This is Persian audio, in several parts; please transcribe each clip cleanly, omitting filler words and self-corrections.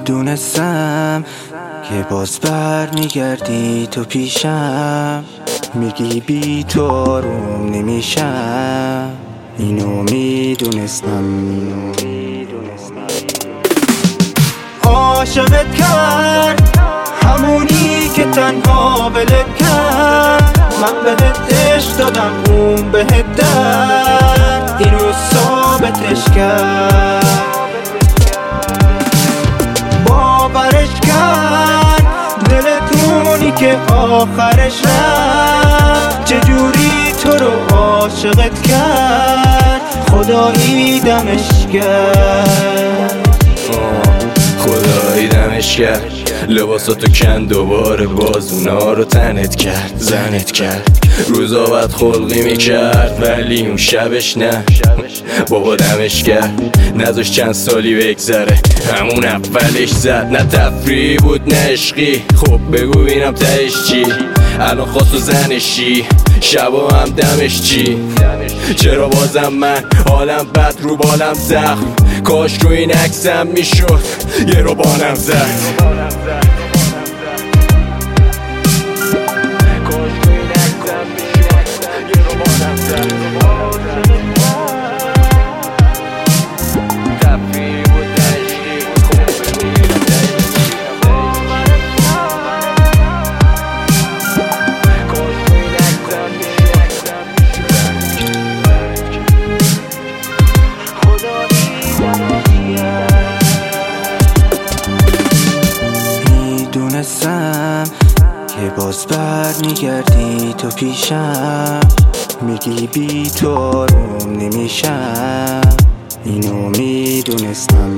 میدونستم که باز بر میگردی تو پیشم، میگی بی تو آروم نمیشم. اینو میدونستم. عاشقت کرد همونی که تنها ولت کرد، من بهت عشق دادم اون بهت درد، اینو ثابتش کرد. باورش کرد دلتونی که آخرش رفت، چجوری تو رو عاشقت کرد، خدایی دمش کرد. خدایی دمش کرد. لباساتو کن دوباره باز اونا رو تنت کرد، زنت کرد. روزا بعد خلقی میکرد ولی اون شبش نه. بابا دمش کرد نذاش چند سالی بگذره، همون اولش زد. نه تفریح بود نه عشقی، خب بگو بینم تهش چی. الان خواست و زنشی، شبا هم دمش چی. چرا بازم من حالم بد رو بالم زخم، کاش رو این عکسم میشد یه رو بانم زد. میدونستم که باز بر میگردی تو پیشم، میگی بی تو آروم نمیشم. اینو میدونستم.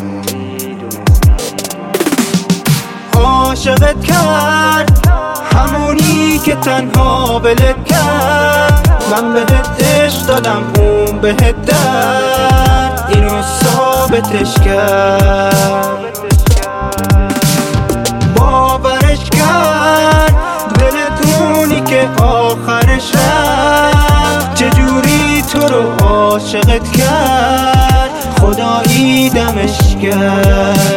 عاشقت کرد همونی که تنها ولت کرد، من بهت عشق دادم اون بهت درد، اینو ثابتش کرد. باورش کرد دلتونی که آخرش رفت، چجوری تو رو عاشقت کرد، خدایی دمش کرد.